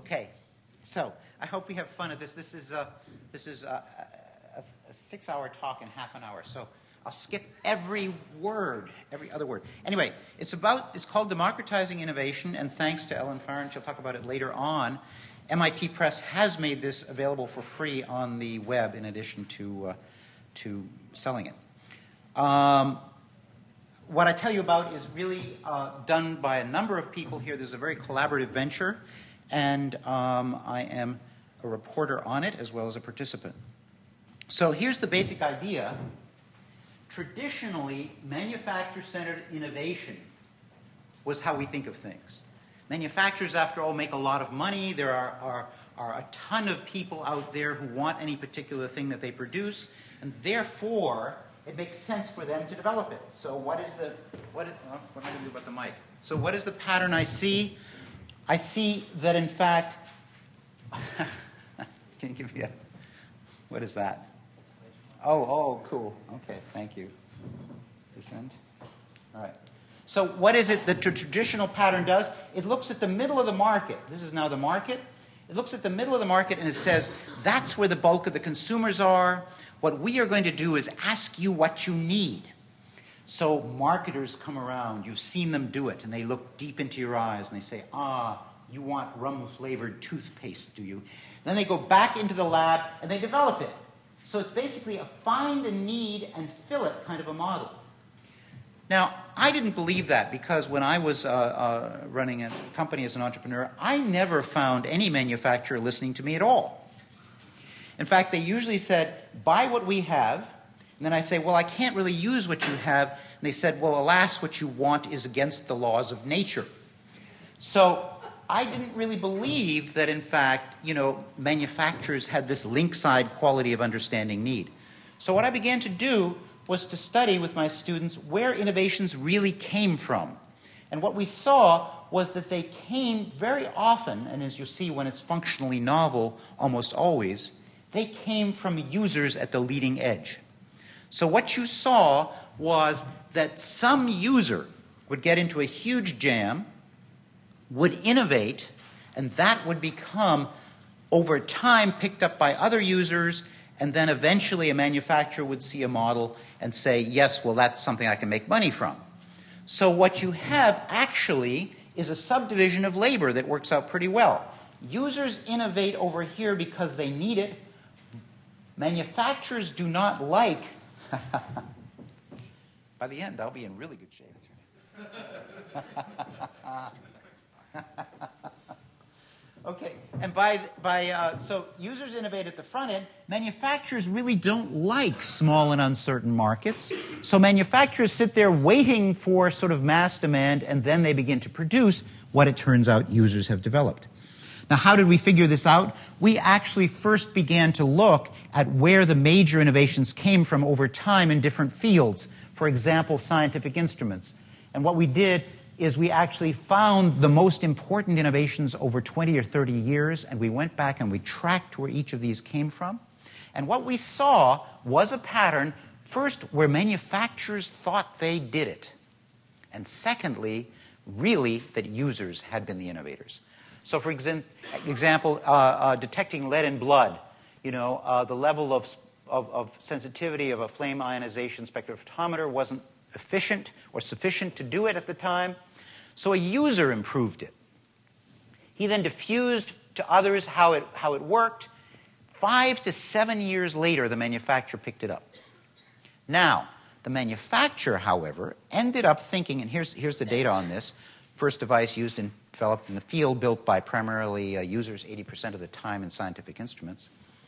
Okay, so I hope we have fun at this. This is a 6-hour talk in half an hour. So I'll skip every word, every other word. Anyway, it's called Democratizing Innovation, and thanks to Ellen Farren, she'll talk about it later on. MIT Press has made this available for free on the web in addition to selling it. What I tell you about is really done by a number of people here. This is a very collaborative venture, and I am a reporter on it as well as a participant. So here's the basic idea. Traditionally, manufacturer-centered innovation was how we think of things. Manufacturers, after all, make a lot of money. There are a ton of people out there who want any particular thing that they produce, and therefore it makes sense for them to develop it. So what am I going to do about the mic? So what is the pattern I see? I see that, in fact, can you give me what is that? Oh, cool. Okay, thank you. This end? All right. So what is it that the traditional pattern does? It looks at the middle of the market. This is now the market. It looks at the middle of the market and it says, that's where the bulk of the consumers are. What we are going to do is ask you what you need. So marketers come around. You've seen them do it, and they look deep into your eyes, and they say, you want rum-flavored toothpaste, do you? Then they go back into the lab, and they develop it. So it's basically a find a need and fill it kind of a model. Now, I didn't believe that because when I was running a company as an entrepreneur, I never found any manufacturer listening to me at all. In fact, they usually said, buy what we have. And then I'd say, well, I can't really use what you have. And they said, well, alas, what you want is against the laws of nature. So I didn't really believe that, in fact, manufacturers had this link-side quality of understanding need. So what I began to do was to study with my students where innovations really came from. And what we saw was that they came very often, and as you'll see when it's functionally novel, almost always, they came from users at the leading edge. So what you saw was that some user would get into a huge jam, would innovate, and that would become, over time, picked up by other users, and then eventually a manufacturer would see a model and say, yes, well, that's something I can make money from. So what you have actually is a subdivision of labor that works out pretty well. Users innovate over here because they need it. Manufacturers do not like. By the end, I'll be in really good shape. Okay, and so users innovate at the front end. Manufacturers really don't like small and uncertain markets. So manufacturers sit there waiting for sort of mass demand, and then they begin to produce what it turns out users have developed. Now, how did we figure this out? We actually first began to look at where the major innovations came from over time in different fields. For example, scientific instruments. And what we did is we actually found the most important innovations over 20 or 30 years, and we went back and we tracked where each of these came from. And what we saw was a pattern, first, where manufacturers thought they did it, and secondly, really, that users had been the innovators. So, for example, detecting lead in blood, the level of sensitivity of a flame ionization spectrophotometer wasn't efficient or sufficient to do it at the time. So a user improved it. He then diffused to others how it worked. 5 to 7 years later, the manufacturer picked it up. Now, the manufacturer, however, ended up thinking, and here's the data on this, first device used and developed in the field, built by primarily users 80% of the time in scientific instruments.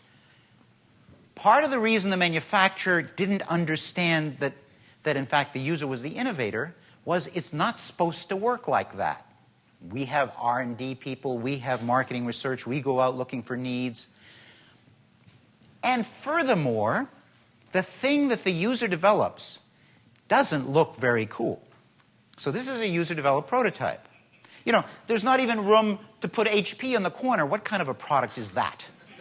Part of the reason the manufacturer didn't understand that in fact the user was the innovator was it's not supposed to work like that. We have R&D people, we have marketing research, we go out looking for needs. And furthermore, the thing that the user develops doesn't look very cool. So this is a user-developed prototype. There's not even room to put HP on the corner. What kind of a product is that?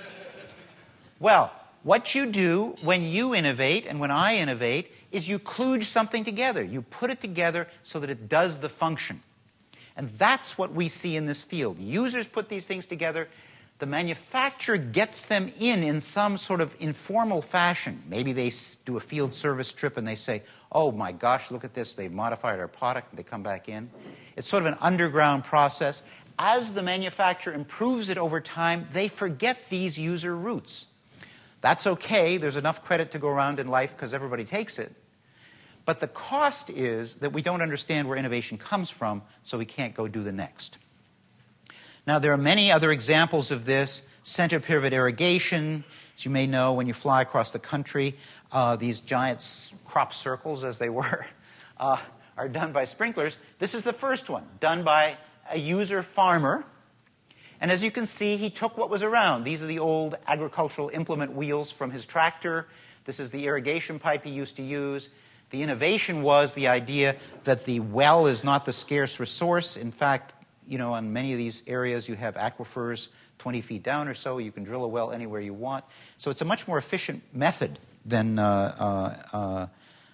Well, what you do when you innovate and when I innovate is you kludge something together. You put it together so that it does the function. And that's what we see in this field. Users put these things together. The manufacturer gets them in some sort of informal fashion. Maybe they do a field service trip and they say, oh my gosh, look at this, they've modified our product, and they come back in. It's sort of an underground process. As the manufacturer improves it over time, they forget these user roots. That's okay, there's enough credit to go around in life because everybody takes it. But the cost is that we don't understand where innovation comes from, so we can't go do the next. Now, there are many other examples of this. Center pivot irrigation, as you may know, when you fly across the country, these giant crop circles, as they were, are done by sprinklers. This is the first one, done by a user farmer. And as you can see, he took what was around. These are the old agricultural implement wheels from his tractor. This is the irrigation pipe he used to use. The innovation was the idea that the well is not the scarce resource. In fact, you know, on many of these areas, you have aquifers 20 feet down or so. You can drill a well anywhere you want. So it's a much more efficient method than the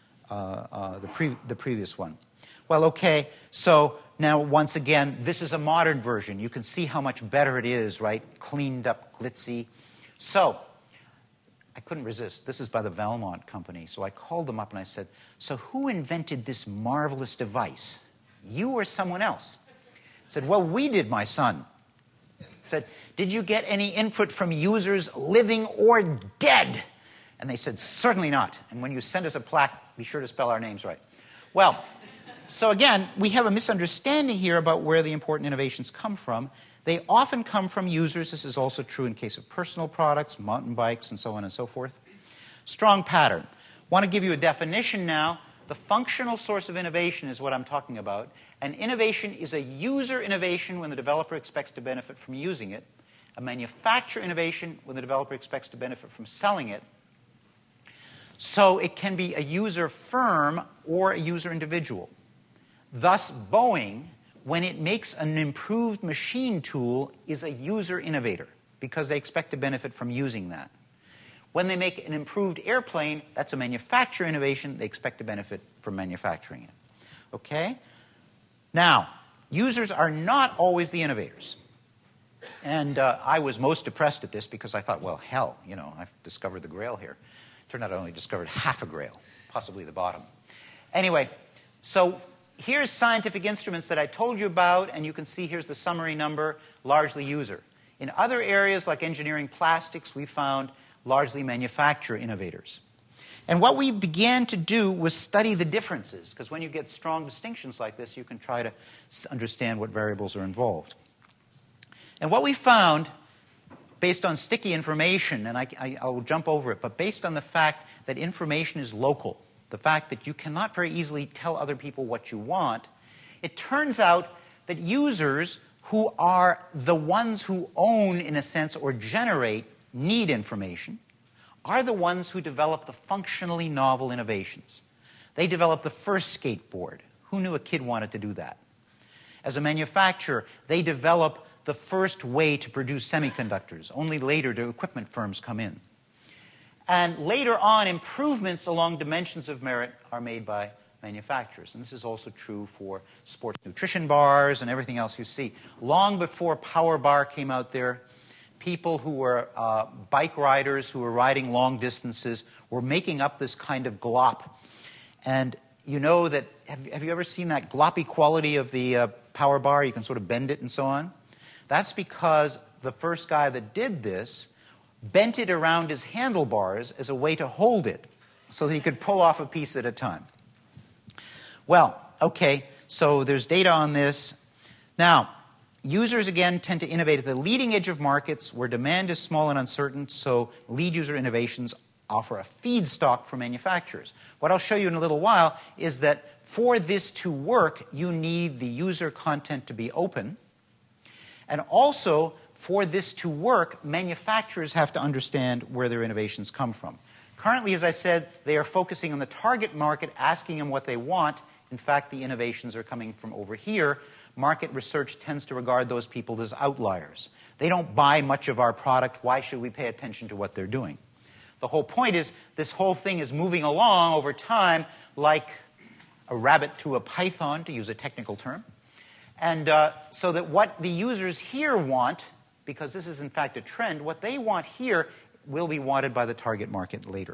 previous one. Well, okay, so now once again, this is a modern version. You can see how much better it is, right? Cleaned up, glitzy. So I couldn't resist. This is by the Valmont company. So I called them up and I said, so who invented this marvelous device? You or someone else? I said, well, we did, my son. I said, did you get any input from users living or dead? And they said, certainly not. And when you send us a plaque, be sure to spell our names right. Well, so again, we have a misunderstanding here about where the important innovations come from. They often come from users. This is also true in case of personal products, mountain bikes, and so on and so forth. Strong pattern. Want to give you a definition now. The functional source of innovation is what I'm talking about. And innovation is a user innovation when the developer expects to benefit from using it. A manufacturer innovation when the developer expects to benefit from selling it. So it can be a user firm or a user individual. Thus, Boeing, when it makes an improved machine tool, is a user innovator because they expect to benefit from using that. When they make an improved airplane, that's a manufacturer innovation. They expect to benefit from manufacturing it. Okay? Now, users are not always the innovators. And I was most depressed at this because I thought, well, hell, you know, I've discovered the Grail here. Turned out I only discovered half a Grail, possibly the bottom. Anyway, so here's scientific instruments that I told you about, and you can see here's the summary number, largely user. In other areas like engineering plastics, we found largely manufacturer innovators. And what we began to do was study the differences, because when you get strong distinctions like this, you can try to understand what variables are involved. And what we found, based on sticky information, and I'll jump over it, but based on the fact that information is local, the fact that you cannot very easily tell other people what you want, it turns out that users who are the ones who own, in a sense, or generate need information, are the ones who develop the functionally novel innovations. They developed the first skateboard. Who knew a kid wanted to do that? As a manufacturer, they develop the first way to produce semiconductors. Only later do equipment firms come in. And later on, improvements along dimensions of merit are made by manufacturers. And this is also true for sports nutrition bars and everything else you see. Long before Power Bar came out there, people who were bike riders who were riding long distances were making up this kind of glop. And you know that, have you ever seen that gloppy quality of the Power Bar? You can sort of bend it and so on. That's because the first guy that did this bent it around his handlebars as a way to hold it so that he could pull off a piece at a time. Well, okay, so there's data on this. Now, users, again, tend to innovate at the leading edge of markets where demand is small and uncertain, so lead user innovations offer a feedstock for manufacturers. What I'll show you in a little while is that for this to work, you need the user content to be open. And also, for this to work, manufacturers have to understand where their innovations come from. Currently, as I said, they are focusing on the target market, asking them what they want. In fact, the innovations are coming from over here. Market research tends to regard those people as outliers. They don't buy much of our product. Why should we pay attention to what they're doing? The whole point is this whole thing is moving along over time like a rabbit through a python, to use a technical term. And so that what the users here want, because this is in fact a trend, what they want here will be wanted by the target market later.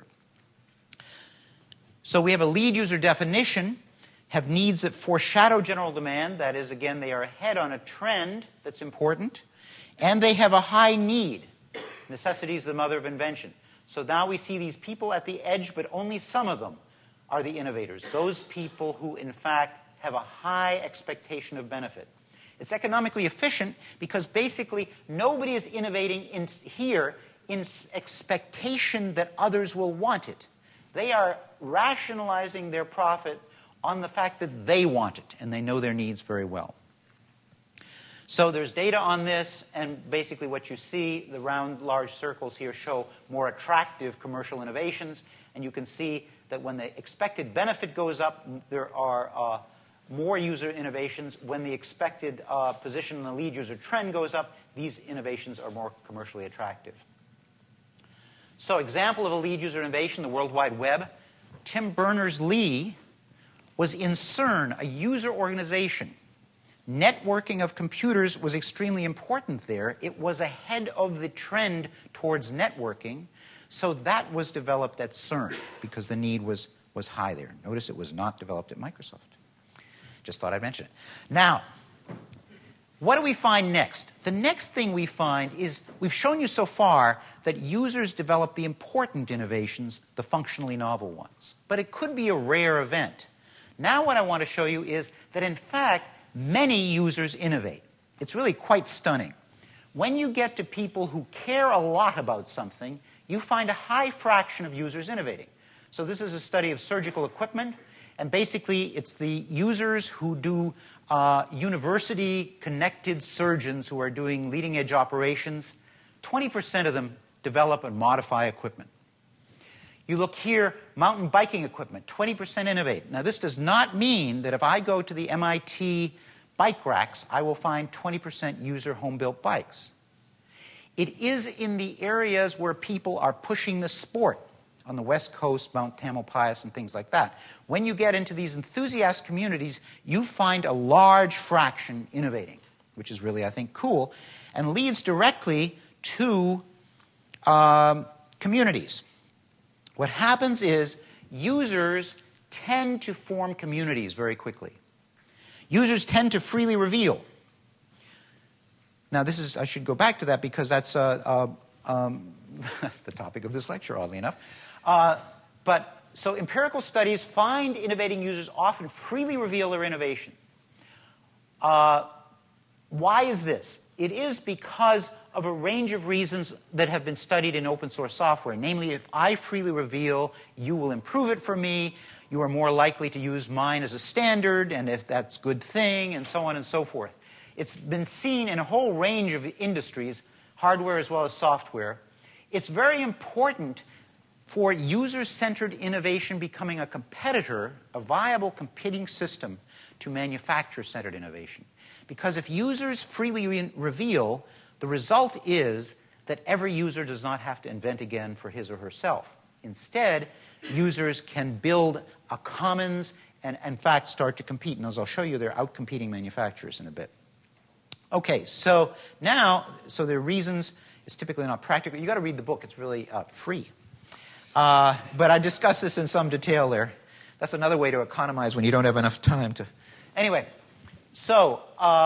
So we have a lead user definition, have needs that foreshadow general demand. That is, again, they are ahead on a trend that's important. And they have a high need. Necessity is the mother of invention. So now we see these people at the edge, but only some of them are the innovators. Those people who, in fact, have a high expectation of benefit. It's economically efficient because basically nobody is innovating here in expectation that others will want it. They are rationalizing their profit on the fact that they want it, and they know their needs very well. So there's data on this, and basically what you see, the round, large circles here show more attractive commercial innovations, and you can see that when the expected benefit goes up, there are more user innovations. When the expected position in the lead user trend goes up, these innovations are more commercially attractive. So example of a lead user innovation, the World Wide Web. Tim Berners-Lee was in CERN, a user organization. Networking of computers was extremely important there. It was ahead of the trend towards networking, so that was developed at CERN because the need was high there. Notice it was not developed at Microsoft. Just thought I'd mention it. Now, what do we find next? The next thing we find is, we've shown you so far that users develop the important innovations, the functionally novel ones. But it could be a rare event. Now what I want to show you is that, in fact, many users innovate. It's really quite stunning. When you get to people who care a lot about something, you find a high fraction of users innovating. So this is a study of surgical equipment, and basically it's the users who do university-connected surgeons who are doing leading-edge operations. 20% of them develop and modify equipment. You look here, mountain biking equipment, 20% innovate. Now, this does not mean that if I go to the MIT bike racks, I will find 20% user home-built bikes. It is in the areas where people are pushing the sport, on the West Coast, Mount Tamalpais, and things like that. When you get into these enthusiast communities, you find a large fraction innovating, which is really, I think, cool, and leads directly to communities. What happens is users tend to form communities very quickly. Users tend to freely reveal. Now, this is, I should go back to that because that's the topic of this lecture, oddly enough. So empirical studies find innovating users often freely reveal their innovation. Why is this? It is because of a range of reasons that have been studied in open source software. Namely, if I freely reveal, you will improve it for me, you are more likely to use mine as a standard, and if that's a good thing, and so on and so forth. It's been seen in a whole range of industries, hardware as well as software. It's very important for user-centered innovation becoming a competitor, a viable competing system to manufacturer-centered innovation. Because if users freely reveal, the result is that every user does not have to invent again for his or herself. Instead, users can build a commons and, in fact, start to compete. And as I'll show you, they're out-competing manufacturers in a bit. Okay, so now, there are reasons. It's typically not practical. You've got to read the book. It's really free. But I discussed this in some detail there. That's another way to economize when you don't have enough time to... Anyway, so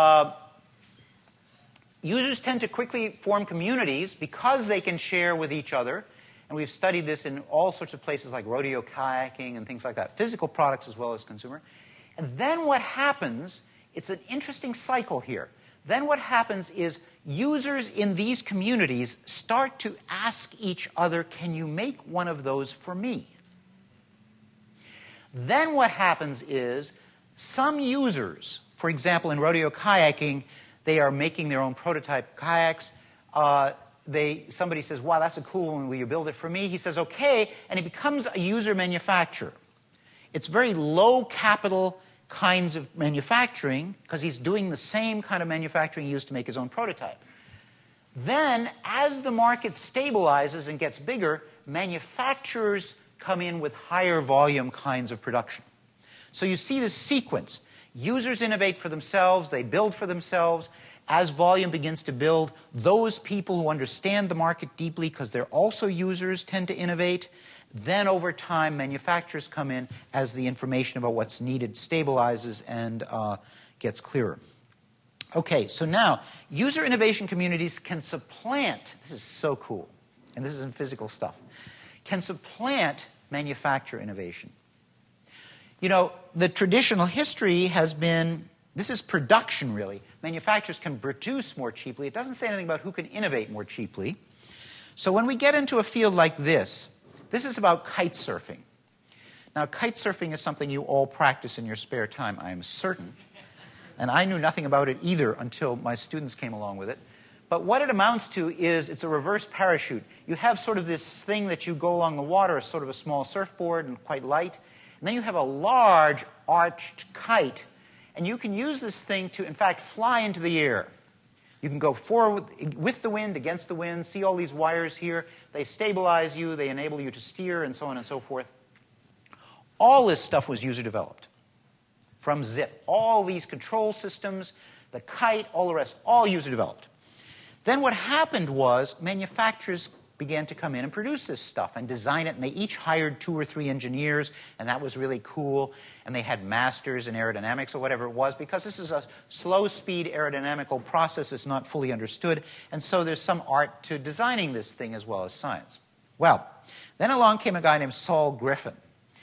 users tend to quickly form communities because they can share with each other. And we've studied this in all sorts of places like rodeo kayaking and things like that, physical products as well as consumer. And then what happens, it's an interesting cycle here. Then what happens is users in these communities start to ask each other, can you make one of those for me? Then what happens is some users, for example, in rodeo kayaking, they are making their own prototype kayaks. Somebody says, wow, that's a cool one. Will you build it for me? He says, okay, and he becomes a user manufacturer. It's very low capital kinds of manufacturing because he's doing the same kind of manufacturing he used to make his own prototype. Then, as the market stabilizes and gets bigger, manufacturers come in with higher volume kinds of production. So you see this sequence. Users innovate for themselves, they build for themselves. As volume begins to build, those people who understand the market deeply, because they're also users, tend to innovate. Then over time, manufacturers come in as the information about what's needed stabilizes and gets clearer. Okay, so now, user innovation communities can supplant, this is so cool, and this isn't physical stuff, can supplant manufacturer innovation. You know, the traditional history has been, this is production really. Manufacturers can produce more cheaply. It doesn't say anything about who can innovate more cheaply. So when we get into a field like this is about kite surfing. Now, kite surfing is something you all practice in your spare time, I am certain. And I knew nothing about it either until my students came along with it. But what it amounts to is it's a reverse parachute. You have sort of this thing that you go along the water, as sort of a small surfboard and quite light. And then you have a large arched kite. And you can use this thing to, in fact, fly into the air. You can go forward with the wind, against the wind, see all these wires here. They stabilize you, they enable you to steer, and so on and so forth. All this stuff was user-developed from zip. All these control systems, the kite, all the rest, all user-developed. Then what happened was manufacturers began to come in and produce this stuff and design it, and they each hired 2 or 3 engineers, and that was really cool. And they had masters in aerodynamics or whatever it was, because this is a slow-speed aerodynamical process that's not fully understood, and so there's some art to designing this thing as well as science. Well, then along came a guy named Saul Griffin.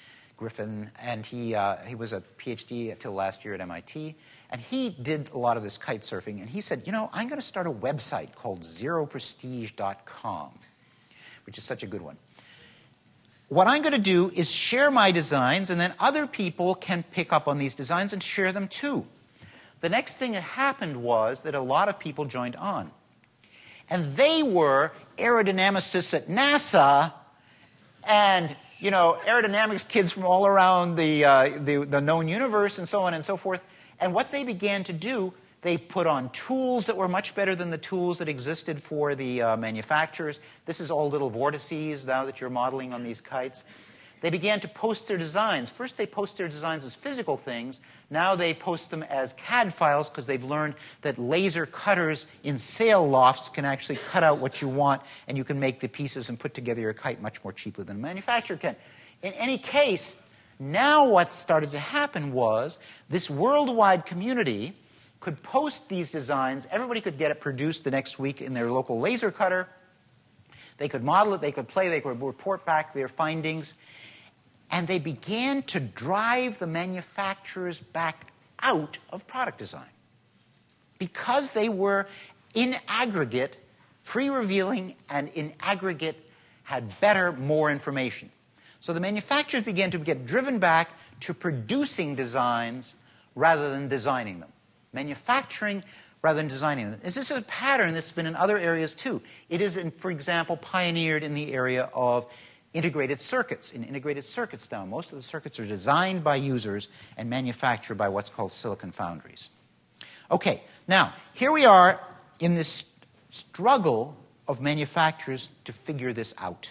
And he was a PhD until last year at MIT, and he did a lot of this kite surfing, and he said, you know, I'm going to start a website called zeroprestige.com, which is such a good one. What I'm going to do is share my designs, and then other people can pick up on these designs and share them too. The next thing that happened was that a lot of people joined on. And they were aerodynamicists at NASA and, you know, aerodynamics kids from all around the known universe and so on and so forth. And what they began to do, they put on tools that were much better than the tools that existed for the manufacturers. This is all little vortices now that you're modeling on these kites. They began to post their designs. First they post their designs as physical things. Now they post them as CAD files because they've learned that laser cutters in sail lofts can actually cut out what you want, and you can make the pieces and put together your kite much more cheaply than a manufacturer can. In any case, now what started to happen was this worldwide community could post these designs. Everybody could get it produced the next week in their local laser cutter. They could model it, they could play, they could report back their findings. And they began to drive the manufacturers back out of product design because they were, in aggregate, free-revealing and in aggregate had better, more information. So the manufacturers began to get driven back to producing designs rather than designing them. Manufacturing rather than designing them. This is a pattern that's been in other areas too. It is, for example, pioneered in the area of integrated circuits. In integrated circuits now, most of the circuits are designed by users and manufactured by what's called silicon foundries. Okay, now, here we are in this struggle of manufacturers to figure this out.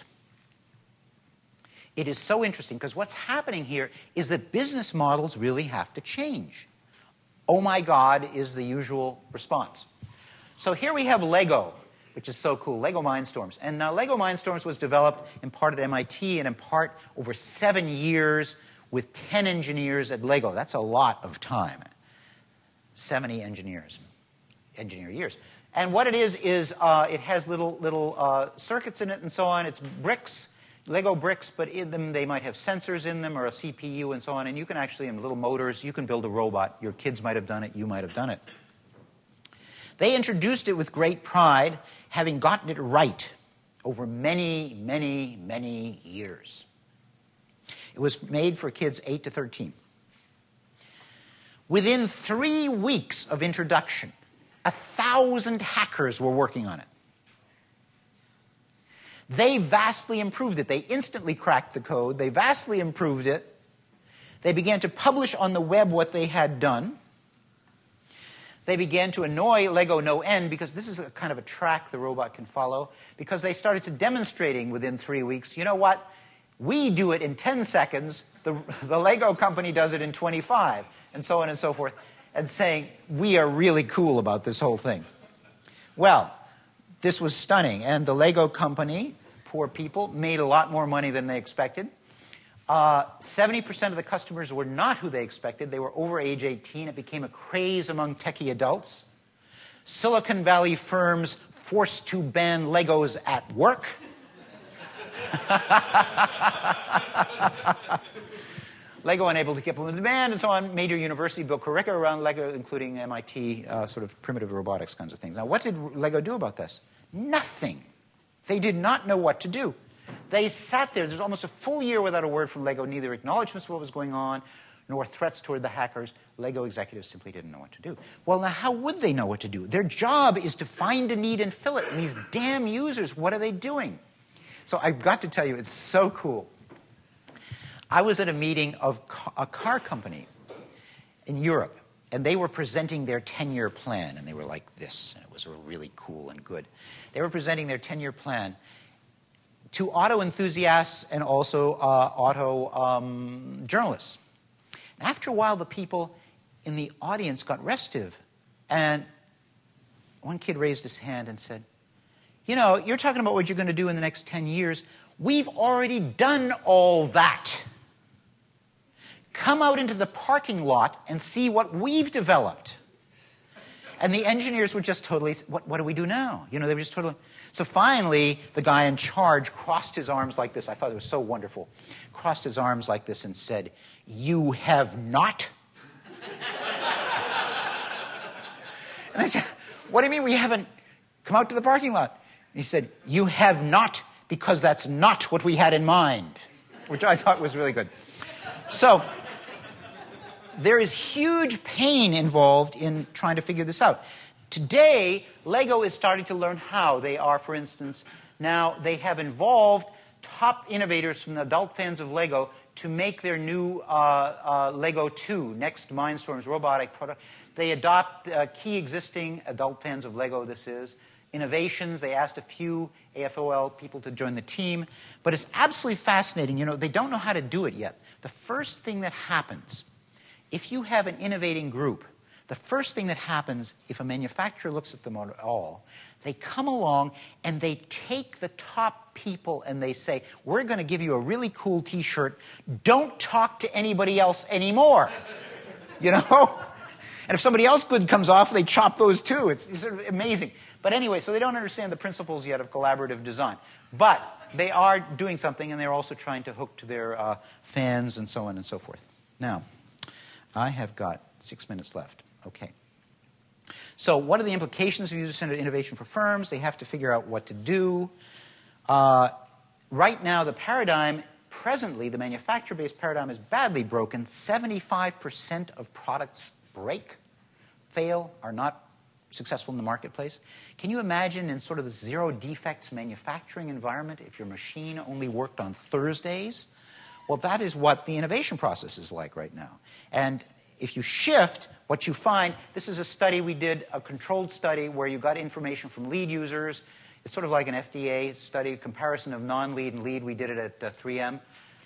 It is so interesting because what's happening here is that business models really have to change. Oh my God is the usual response. So here we have Lego, which is so cool, Lego Mindstorms. And now Lego Mindstorms was developed in part at MIT and in part over 7 years with 10 engineers at Lego. That's a lot of time. 70 engineer years. And what it is it has little circuits in it and so on. It's bricks, Lego bricks, but in them they might have sensors in them or a CPU and so on. And you can actually, in little motors, you can build a robot. Your kids might have done it. You might have done it. They introduced it with great pride, having gotten it right over many, many, many years. It was made for kids 8 to 13. Within 3 weeks of introduction, 1,000 hackers were working on it. They vastly improved it. They instantly cracked the code. They vastly improved it. They began to publish on the web what they had done. They began to annoy Lego no end because this is a kind of a track the robot can follow, because they started to demonstrating within 3 weeks, you know what, we do it in 10 seconds, the Lego company does it in 25. and so on and so forth, and saying, we are really cool about this whole thing. Well, this was stunning, and the Lego company, poor people, made a lot more money than they expected. 70% of the customers were not who they expected. They were over age 18. It became a craze among techie adults. Silicon Valley firms forced to ban Legos at work. Lego unable to keep up with demand, and so on. Major university built curricula around Lego, including MIT, sort of primitive robotics kinds of things. Now, what did Lego do about this? Nothing. They did not know what to do. They sat there. There's almost a full year without a word from Lego, neither acknowledgments of what was going on, nor threats toward the hackers. Lego executives simply didn't know what to do. Well, now, how would they know what to do? Their job is to find a need and fill it. And these damn users, what are they doing? So I've got to tell you, it's so cool. I was at a meeting of a car company in Europe, and they were presenting their 10-year plan, and they were like this, and it was really cool and good. They were presenting their 10-year plan to auto enthusiasts and also auto journalists. And after a while, the people in the audience got restive, and one kid raised his hand and said, you know, you're talking about what you're going to do in the next 10 years. We've already done all that. Come out into the parking lot and see what we've developed. And the engineers were just totally, what do we do now? You know, they were just totally. So finally, the guy in charge crossed his arms like this. I thought it was so wonderful. Crossed his arms like this and said, you have not? And I said, what do you mean we haven't come out to the parking lot? And he said, you have not, because that's not what we had in mind, which I thought was really good. So there is huge pain involved in trying to figure this out. Today, Lego is starting to learn how. They are, for instance, now they have involved top innovators from the adult fans of Lego to make their new Lego 2, Next Mindstorm's robotic product. They adopt key existing adult fans of Lego, this is. Innovations, they asked a few AFOL people to join the team. But it's absolutely fascinating. You know, they don't know how to do it yet. The first thing that happens, if you have an innovating group, the first thing that happens if a manufacturer looks at them at all, they come along and they take the top people and they say, we're going to give you a really cool T-shirt. Don't talk to anybody else anymore. You know? And if somebody else good comes off, they chop those too. It's sort of amazing. But anyway, so they don't understand the principles yet of collaborative design. But they are doing something, and they're also trying to hook to their fans and so on and so forth. Now, I have got 6 minutes left. Okay. So what are the implications of user-centered innovation for firms? They have to figure out what to do. Right now, the paradigm, presently, the manufacturer-based paradigm is badly broken. 75% of products break, fail, are not successful in the marketplace. Can you imagine in sort of the zero defects manufacturing environment if your machine only worked on Thursdays? Well, that is what the innovation process is like right now. And if you shift, what you find, this is a study we did, a controlled study where you got information from lead users. It's sort of like an FDA study, comparison of non-lead and lead. We did it at 3M.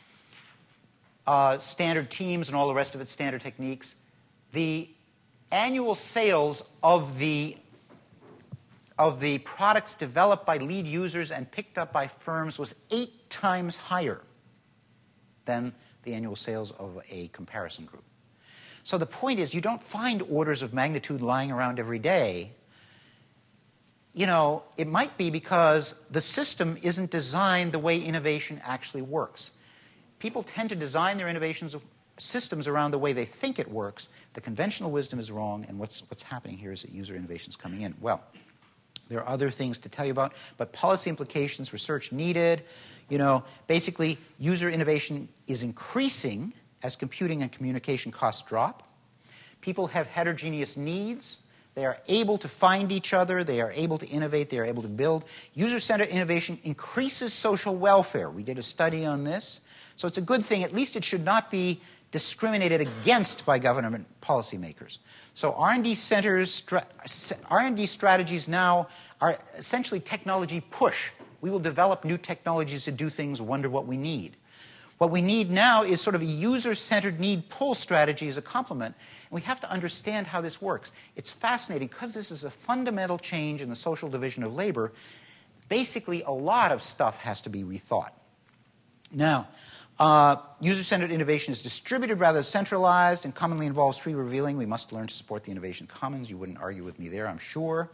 Standard teams and all the rest of it, standard techniques. The annual sales of the products developed by lead users and picked up by firms was 8 times higher than the annual sales of a comparison group. So the point is, you don't find orders of magnitude lying around every day. You know, it might be because the system isn't designed the way innovation actually works. People tend to design their innovations systems around the way they think it works. The conventional wisdom is wrong, and what's happening here is that user innovation is coming in. Well, there are other things to tell you about, but policy implications, research needed. You know, basically, user innovation is increasing as computing and communication costs drop. People have heterogeneous needs. They are able to find each other. They are able to innovate. They are able to build. User-centered innovation increases social welfare. We did a study on this. So it's a good thing. At least it should not be discriminated against by government policymakers. So R&D centers, R&D strategies now are essentially technology push. We will develop new technologies to do things, wonder what we need. What we need now is sort of a user-centered need-pull strategy as a complement. And we have to understand how this works. It's fascinating because this is a fundamental change in the social division of labor. Basically, a lot of stuff has to be rethought. Now, user-centered innovation is distributed rather than centralized and commonly involves free revealing. We must learn to support the innovation commons. You wouldn't argue with me there, I'm sure.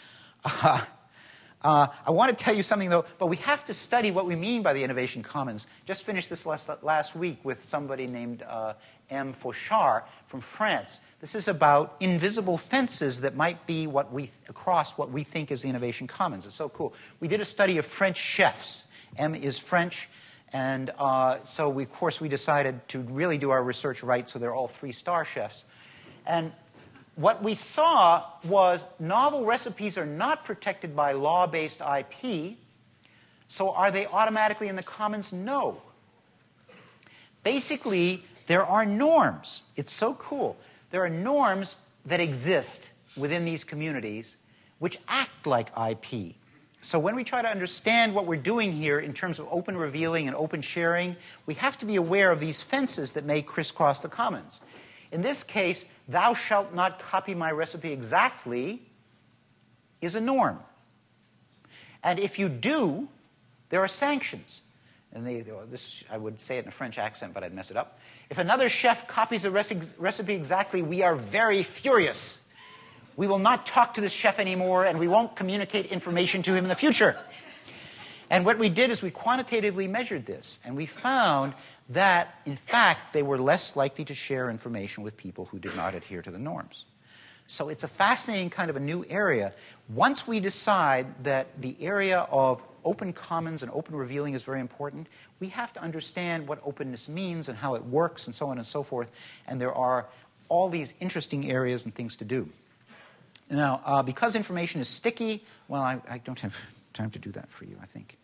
I want to tell you something, though, but we have to study what we mean by the innovation commons. Just finished this last week with somebody named M. Fauchard from France. This is about invisible fences that might be across what we think is the innovation commons. It's so cool. We did a study of French chefs. M is French, and so of course we decided to really do our research right, so they're all 3-star chefs. And what we saw was novel recipes are not protected by law-based IP, so are they automatically in the commons? No. Basically, there are norms. It's so cool. There are norms that exist within these communities which act like IP. So when we try to understand what we're doing here in terms of open revealing and open sharing, we have to be aware of these fences that may crisscross the commons. In this case, thou shalt not copy my recipe exactly is a norm. And if you do, there are sanctions. And I would say it in a French accent, but I'd mess it up. If another chef copies a recipe exactly, we are very furious. We will not talk to this chef anymore, and we won't communicate information to him in the future. And what we did is we quantitatively measured this, and we found that, in fact, they were less likely to share information with people who did not adhere to the norms. So it's a fascinating kind of a new area. Once we decide that the area of open commons and open revealing is very important, we have to understand what openness means and how it works and so on and so forth. And there are all these interesting areas and things to do. Now, because information is sticky, well, I don't have time to do that for you, I think.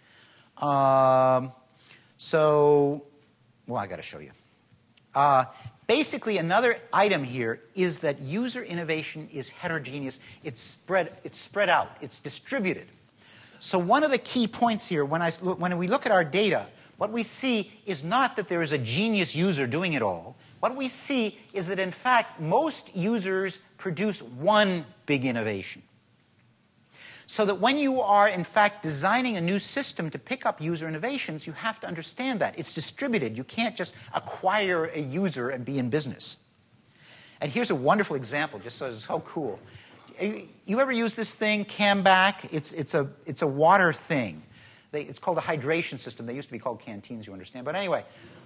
Well, I got to show you. Basically, another item here is that user innovation is heterogeneous. It's spread out. It's distributed. So one of the key points here, when we look at our data, what we see is not that there is a genius user doing it all. What we see is that, in fact, most users produce one big innovation. So that when you are, in fact, designing a new system to pick up user innovations, you have to understand that. It's distributed. You can't just acquire a user and be in business. And here's a wonderful example, just so it's so cool. You ever use this thing, Camback? It's a water thing. It's called a hydration system. They used to be called canteens, you understand. But anyway,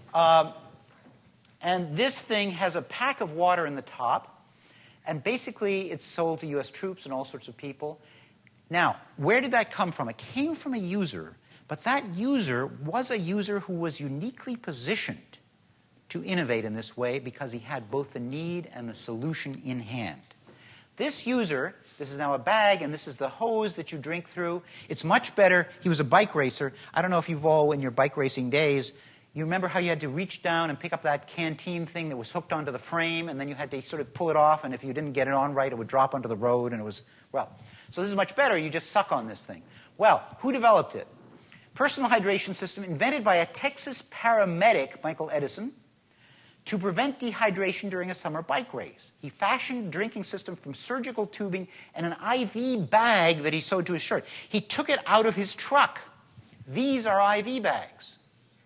and this thing has a pack of water in the top. And basically, it's sold to U.S. troops and all sorts of people. Now, where did that come from? It came from a user, but that user was a user who was uniquely positioned to innovate in this way because he had both the need and the solution in hand. This user, this is now a bag, and this is the hose that you drink through. It's much better. He was a bike racer. I don't know if you've all, in your bike racing days, you remember how you had to reach down and pick up that canteen thing that was hooked onto the frame, and then you had to sort of pull it off, and if you didn't get it on right, it would drop onto the road, and it was, well... So this is much better. You just suck on this thing. Well, who developed it? Personal hydration system invented by a Texas paramedic, Michael Edison, to prevent dehydration during a summer bike race. He fashioned a drinking system from surgical tubing and an IV bag that he sewed to his shirt. He took it out of his truck. These are IV bags.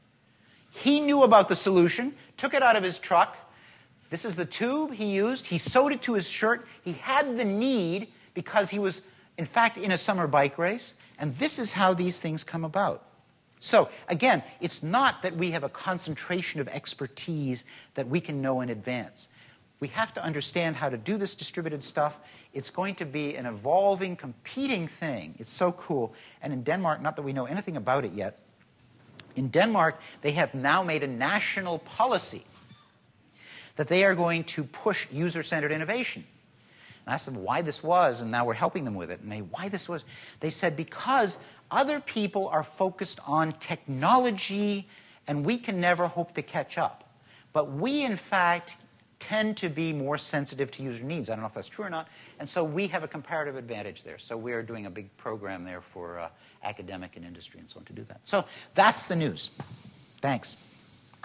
He knew about the solution, took it out of his truck. This is the tube he used. He sewed it to his shirt. He had the need because he was, in fact, in a summer bike race. And this is how these things come about. So, again, it's not that we have a concentration of expertise that we can know in advance. We have to understand how to do this distributed stuff. It's going to be an evolving, competing thing. It's so cool. And in Denmark, not that we know anything about it yet, in Denmark, they have now made a national policy that they are going to push user-centered innovation. And I asked them why this was, and now we're helping them with it. And why this was, they said, because other people are focused on technology, and we can never hope to catch up. But we, in fact, tend to be more sensitive to user needs. I don't know if that's true or not. And so we have a comparative advantage there. So we are doing a big program there for academic and industry and so on to do that. So that's the news. Thanks.